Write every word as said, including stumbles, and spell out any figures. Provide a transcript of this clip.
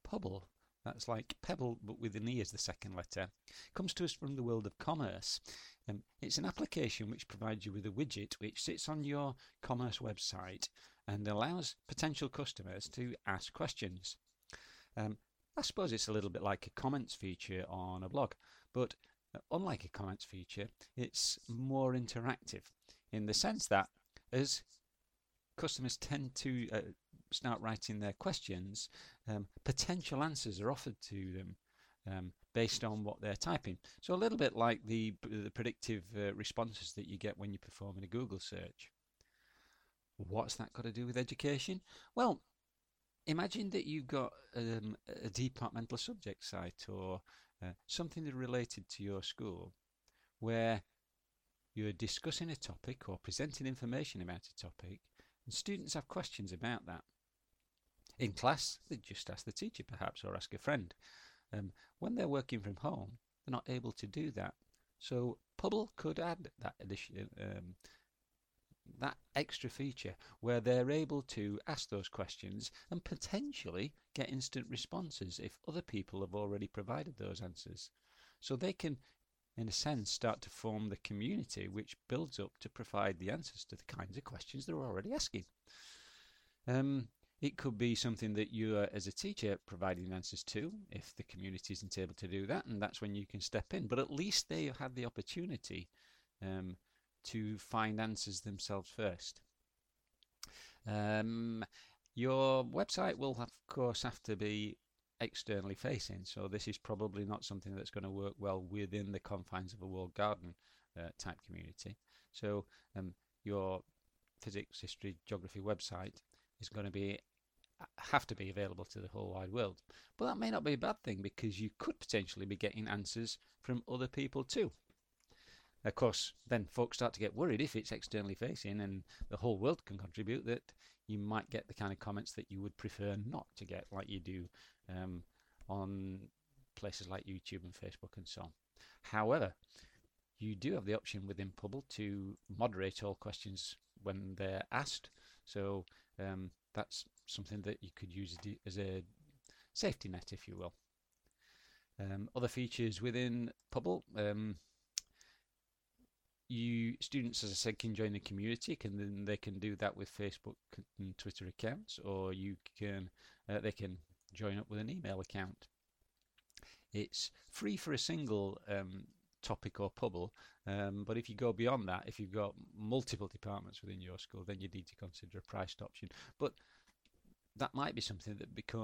Pubble, that's like Pebble but with an E as the second letter, comes to us from the world of commerce. Um, it's an application which provides you with a widget which sits on your commerce website and allows potential customers to ask questions. Um, I suppose it's a little bit like a comments feature on a blog, but uh, unlike a comments feature, it's more interactive in the sense that as customers tend to uh, start writing their questions, um, potential answers are offered to them um, based on what they're typing. So a little bit like the, the predictive uh, responses that you get when you're performing a Google search. What's that got to do with education? Well, imagine that you've got um, a departmental subject site or uh, something related to your school where you're discussing a topic or presenting information about a topic and students have questions about that. In class, they just ask the teacher perhaps or ask a friend. Um, when they're working from home, they're not able to do that. So Pubble could add that addition, um, that extra feature where they're able to ask those questions and potentially get instant responses if other people have already provided those answers. So they can, in a sense, start to form the community which builds up to provide the answers to the kinds of questions they're already asking. Um, it could be something that you are, as a teacher, providing answers to if the community isn't able to do that, and that's when you can step in. But at least they have the opportunity um, to find answers themselves first. Um, your website will, of course, have to be externally facing, so this is probably not something that's going to work well within the confines of a walled garden uh, type community. So um, your physics, history, geography website is going to be have to be available to the whole wide world. But that may not be a bad thing because you could potentially be getting answers from other people too. Of course, then folks start to get worried if it's externally facing and the whole world can contribute, that you might get the kind of comments that you would prefer not to get, like you do um, on places like YouTube and Facebook and so on. However, you do have the option within Pubble to moderate all questions when they're asked. So um, that's something that you could use as a safety net, if you will. Um, other features within Pubble. Um, You students, as I said, can join the community. Can then they can do that with Facebook and Twitter accounts, or you can uh, they can join up with an email account. It's free for a single um, topic or Pubble, um, but if you go beyond that, if you've got multiple departments within your school, then you need to consider a priced option. But that might be something that becomes